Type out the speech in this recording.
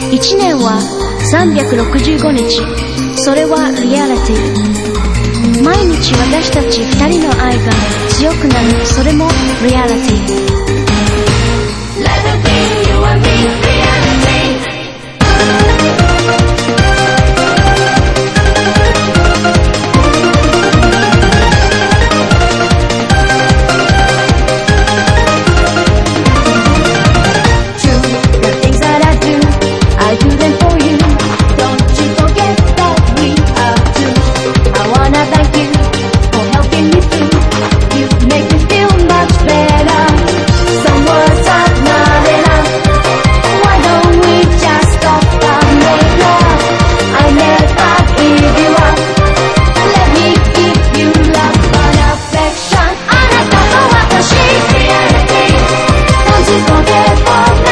1年は365日、それはリアリティ。毎日私たち2人の愛が強くなる、それもリアリティ。